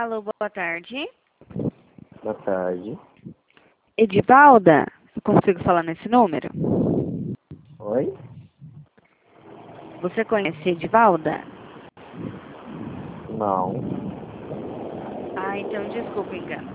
Alô, boa tarde. Boa tarde. Edivalda? Eu consigo falar nesse número? Oi? Você conhece Edivalda? Não. Ah, então desculpa o engano.